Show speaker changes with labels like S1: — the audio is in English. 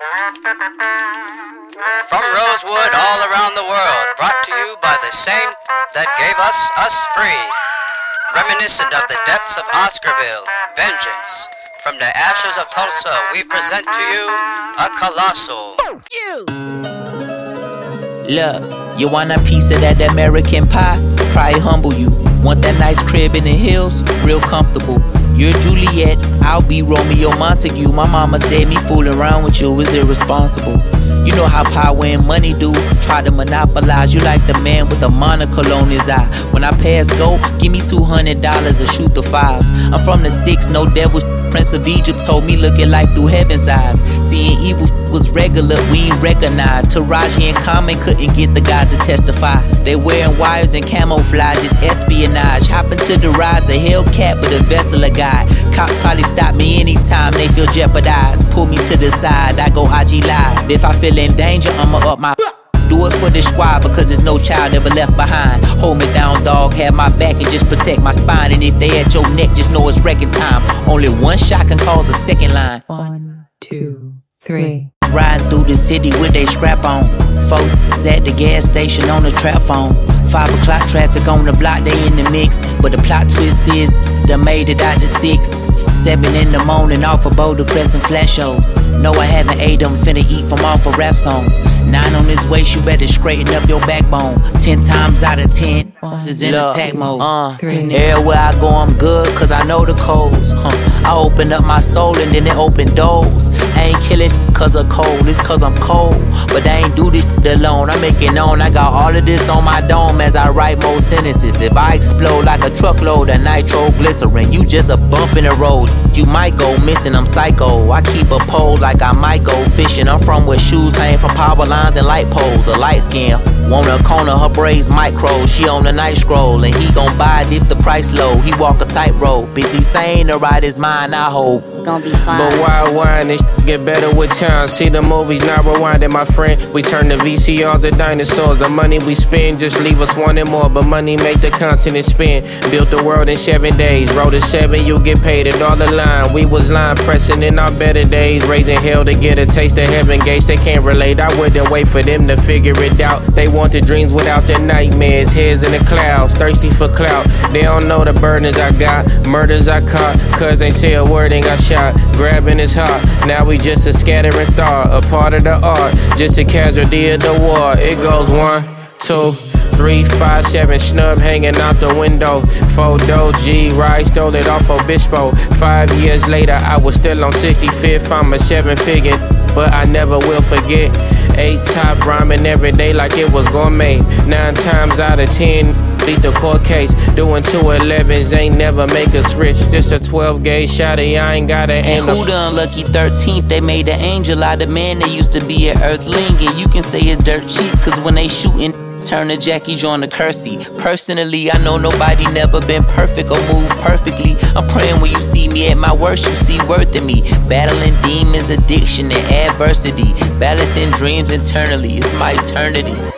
S1: From Rosewood all around the world, brought to you by the same that gave us free. Reminiscent of the depths of Oscarville, vengeance. From the ashes of Tulsa, we present to you a colossal.
S2: Look, you want a piece of that American pie? Probably humble you. Want that nice crib in the hills? Real comfortable. You're Juliet, I'll be Romeo Montague. My mama said me fooling around with you is irresponsible. You know how power and money do. Try to monopolize you like the man with a monocle on his eye. When I pass go, give me $200 and shoot the fives. I'm from the 6, no devil. Prince of Egypt told me look at life through heaven's eyes. Seeing evil was regular, we ain't recognized. Taraji and Common couldn't get the guy to testify. They wearing wires and camouflage, it's espionage. Hopping to the rise, a Hellcat with a vessel of guy. Cops probably stop me anytime they feel jeopardized. Pull me to the side, I go IG live. If I feel in danger, I'ma up my... Do it for the squad because there's no child ever left behind. Hold me down, dog, have my back and just protect my spine. And if they at your neck, just know it's wrecking time. Only one shot can cause a second line.
S3: 1, 2, 3.
S2: Riding through the city with they scrap on. Folks at the gas station on the trap phone. 5 o'clock traffic on the block, they in the mix. But the plot twist is they made it out to 6. 7 in the morning off of Boulder Crest and flash shows. No, I haven't ate them, finna eat from off of rap songs. 9 on this waist, you better straighten up your backbone. 10 times out of 10 is in attack mode. Everywhere I go, I'm good, cause I know the codes. I open up my soul and then it open doors. I ain't killing cause of cold, it's cause I'm cold. But I ain't do this alone, I make it known. I got all of this on my dome as I write more sentences. If I explode like a truckload of nitroglycerin, you just a bump in the road. You might go missing, I'm psycho. I keep a pole like I might go fishing. I'm from where shoes hang from power lines and light poles. A light skin, want a corner, her braids micro. She on the night scroll, and he gon' buy it if the price low. He walk a tightrope, is he sane to ride his mind? I hope.
S4: Gonna be fine.
S5: But why whine? This get better with time. See the movies not rewinding, my friend. We turn the VCR to dinosaurs. The money we spend just leave us wanting more. But money make the continent spin. Built the world in 7 days. Wrote a 7, you get paid it all the line. We was line pressing in our better days. Raising hell to get a taste of heaven gates. They can't relate. I wouldn't wait for them to figure it out. They want the dreams without the nightmares. Heads in the clouds, thirsty for clout. They don't know the burdens I got, murders I caught. Cause they say a word and got shot. Grabbing his heart, now we just a scattering thought. A part of the art, just a casualty of the war. It goes 1, 2, 3, 5, 7, snub hanging out the window. 4 G, right, stole it off Obispo. 5 years later, I was still on 65th. I'm a 7-figure, but I never will forget. 8 top rhyming every day like it was gourmet. 9 times out of 10, beat the court case. Doing 211s ain't never make us rich. Just a 12-gauge shotty, I ain't got an aim.
S2: And who the unlucky 13th? They made an angel out of man. They used to be an earthling. And you can say it's dirt cheap, cause when they shootin', turn to Jackie John to Kersey. Personally, I know nobody never been perfect or moved perfectly. I'm praying when you see me at my worst, you see worth in me. Battling demons, addiction, and adversity. Balancing dreams internally, it's my eternity.